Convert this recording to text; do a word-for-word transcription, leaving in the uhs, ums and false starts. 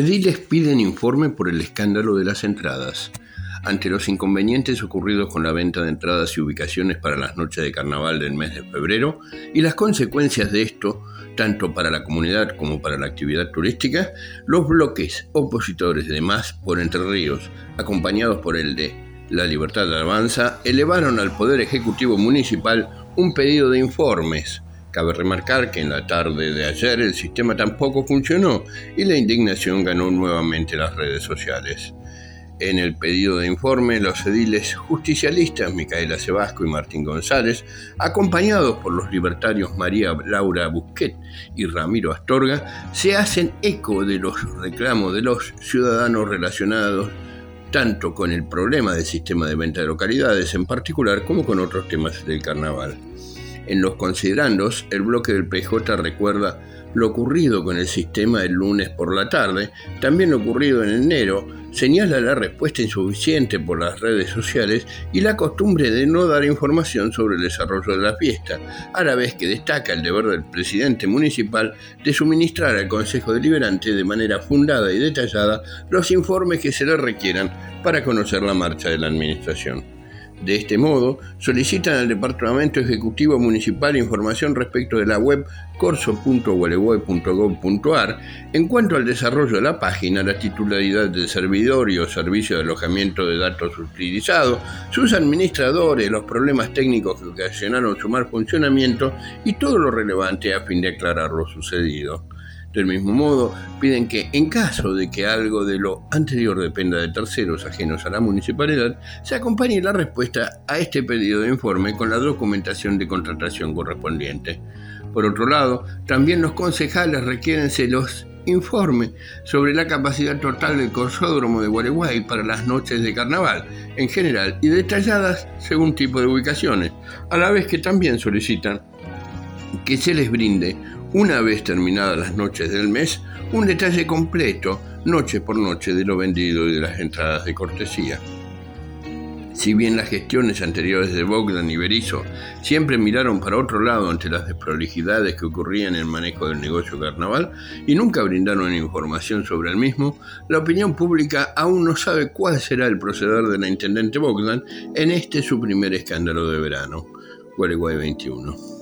Ediles piden informe por el escándalo de las entradas. Ante los inconvenientes ocurridos con la venta de entradas y ubicaciones para las noches de carnaval del mes de febrero y las consecuencias de esto, tanto para la comunidad como para la actividad turística, los bloques opositores de MAS por Entre Ríos, acompañados por el de La Libertad Avanza, elevaron al Poder Ejecutivo Municipal un pedido de informes. Cabe remarcar que en la tarde de ayer el sistema tampoco funcionó y la indignación ganó nuevamente las redes sociales. En el pedido de informe, los ediles justicialistas Micaela Sebasco y Martín González, acompañados por los libertarios María Laura Busquet y Ramiro Astorga, se hacen eco de los reclamos de los ciudadanos relacionados tanto con el problema del sistema de venta de localidades en particular como con otros temas del carnaval. En los considerandos, el bloque del P J recuerda lo ocurrido con el sistema el lunes por la tarde, también lo ocurrido en enero, señala la respuesta insuficiente por las redes sociales y la costumbre de no dar información sobre el desarrollo de la fiesta, a la vez que destaca el deber del presidente municipal de suministrar al Consejo Deliberante de manera fundada y detallada los informes que se le requieran para conocer la marcha de la administración. De este modo, solicitan al Departamento Ejecutivo Municipal información respecto de la web corso punto gualeguay punto gob punto ar en cuanto al desarrollo de la página, la titularidad del servidor y o servicio de alojamiento de datos utilizado, sus administradores, los problemas técnicos que ocasionaron su mal funcionamiento y todo lo relevante a fin de aclarar lo sucedido. Del mismo modo, piden que, en caso de que algo de lo anterior dependa de terceros ajenos a la municipalidad, se acompañe la respuesta a este pedido de informe con la documentación de contratación correspondiente. Por otro lado, también los concejales requieren se los informe sobre la capacidad total del corsódromo de Gualeguay para las noches de carnaval, en general, y detalladas según tipo de ubicaciones, a la vez que también solicitan que se les brinde, una vez terminadas las noches del mes, un detalle completo, noche por noche, de lo vendido y de las entradas de cortesía. Si bien las gestiones anteriores de Bogdan y Berizo siempre miraron para otro lado ante las desprolijidades que ocurrían en el manejo del negocio carnaval y nunca brindaron información sobre el mismo, la opinión pública aún no sabe cuál será el proceder de la intendente Bogdan en este su primer escándalo de verano. Gualeguay veintiuno.